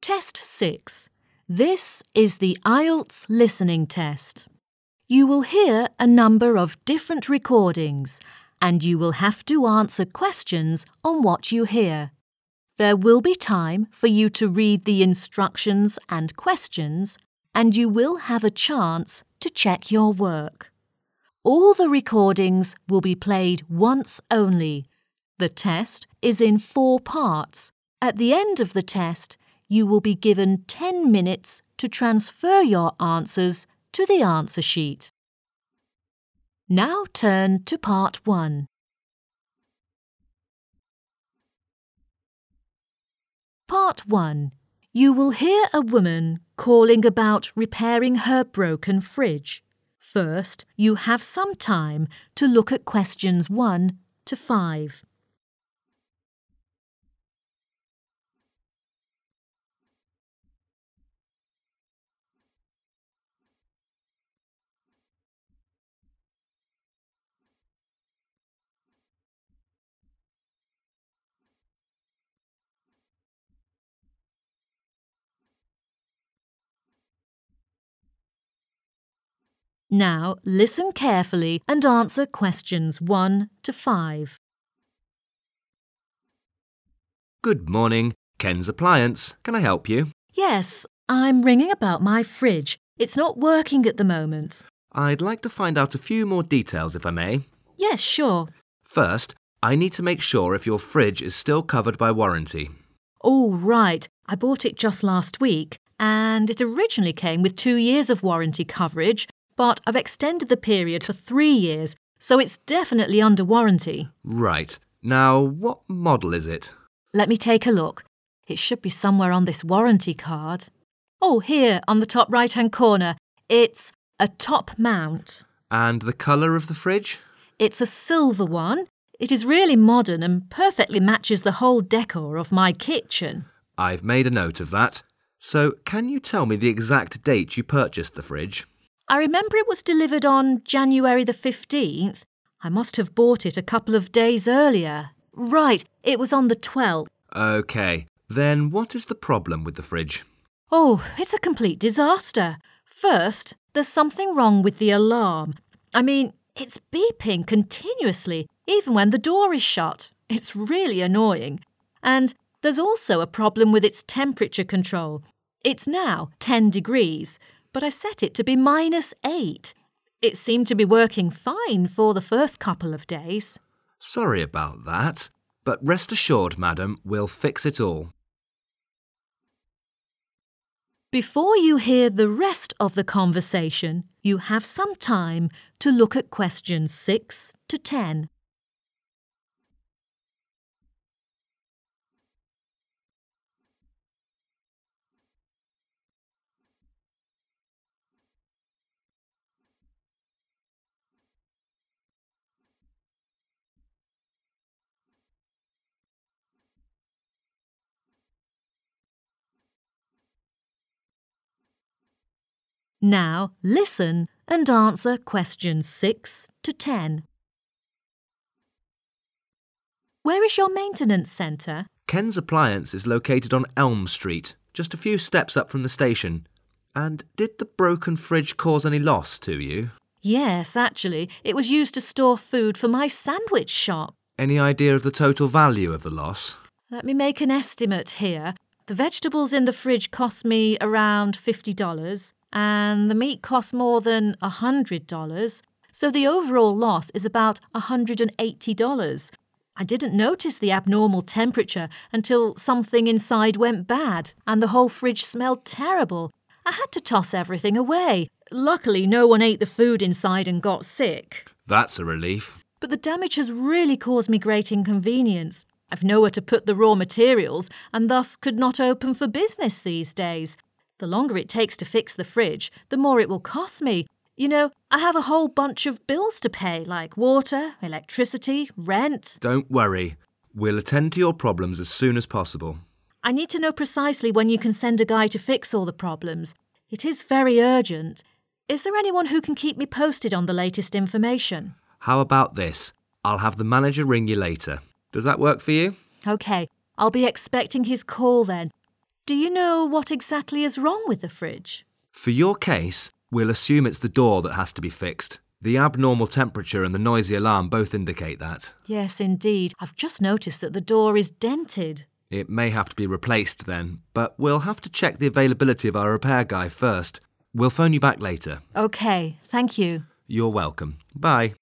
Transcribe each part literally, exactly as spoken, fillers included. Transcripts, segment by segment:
Test six. This is the I E L T S listening test. You will hear a number of different recordings and you will have to answer questions on what you hear. There will be time for you to read the instructions and questions, and you will have a chance to check your work. All the recordings will be played once only. The test is in four parts. At the end of the test, you will be given ten minutes to transfer your answers to the answer sheet. Now turn to part one. Part one. You will hear a woman calling about repairing her broken fridge. First, you have some time to look at questions one to five. Now listen carefully and answer questions one to five. Good morning. Ken's Appliance. Can I help you? Yes, I'm ringing about my fridge. It's not working at the moment. I'd like to find out a few more details if I may. Yes, sure. First, I need to make sure if your fridge is still covered by warranty. Oh, right. I bought it just last week and it originally came with two years of warranty coverage, but I've extended the period to three years, so it's definitely under warranty. Right. Now, what model is it? Let me take a look. It should be somewhere on this warranty card. Oh, here, on the top right-hand corner. It's a top mount. And the colour of the fridge? It's a silver one. It is really modern and perfectly matches the whole decor of my kitchen. I've made a note of that. So, can you tell me the exact date you purchased the fridge? I remember it was delivered on January the fifteenth. I must have bought it a couple of days earlier. Right, it was on the twelfth. OK. Then what is the problem with the fridge? Oh, it's a complete disaster. First, there's something wrong with the alarm. I mean, it's beeping continuously, even when the door is shut. It's really annoying. And there's also a problem with its temperature control. It's now ten degrees. But I set it to be minus eight. It seemed to be working fine for the first couple of days. Sorry about that, but rest assured, madam, we'll fix it all. Before you hear the rest of the conversation, you have some time to look at questions six to ten. Now listen and answer questions six to ten. Where is your maintenance centre? Ken's Appliance is located on Elm Street, just a few steps up from the station. And did the broken fridge cause any loss to you? Yes, actually, it was used to store food for my sandwich shop. Any idea of the total value of the loss? Let me make an estimate here. The vegetables in the fridge cost me around fifty dollars and the meat cost more than one hundred dollars, so the overall loss is about one hundred eighty dollars. I didn't notice the abnormal temperature until something inside went bad and the whole fridge smelled terrible. I had to toss everything away. Luckily, no one ate the food inside and got sick. That's a relief. But the damage has really caused me great inconvenience. I've nowhere to put the raw materials and thus could not open for business these days. The longer it takes to fix the fridge, the more it will cost me. You know, I have a whole bunch of bills to pay, like water, electricity, rent. Don't worry. We'll attend to your problems as soon as possible. I need to know precisely when you can send a guy to fix all the problems. It is very urgent. Is there anyone who can keep me posted on the latest information? How about this? I'll have the manager ring you later. Does that work for you? OK, I'll be expecting his call then. Do you know what exactly is wrong with the fridge? For your case, we'll assume it's the door that has to be fixed. The abnormal temperature and the noisy alarm both indicate that. Yes, indeed. I've just noticed that the door is dented. It may have to be replaced then, but we'll have to check the availability of our repair guy first. We'll phone you back later. OK, thank you. You're welcome. Bye.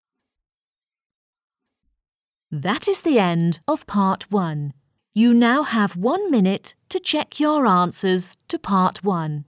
That is the end of part one. You now have one minute to check your answers to part one.